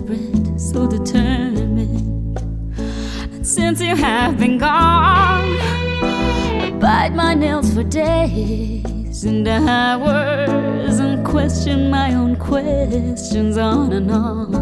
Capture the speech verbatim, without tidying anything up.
desperate, so determined. And since you have been gone, I bite my nails for days and hours and question my own questions on and on.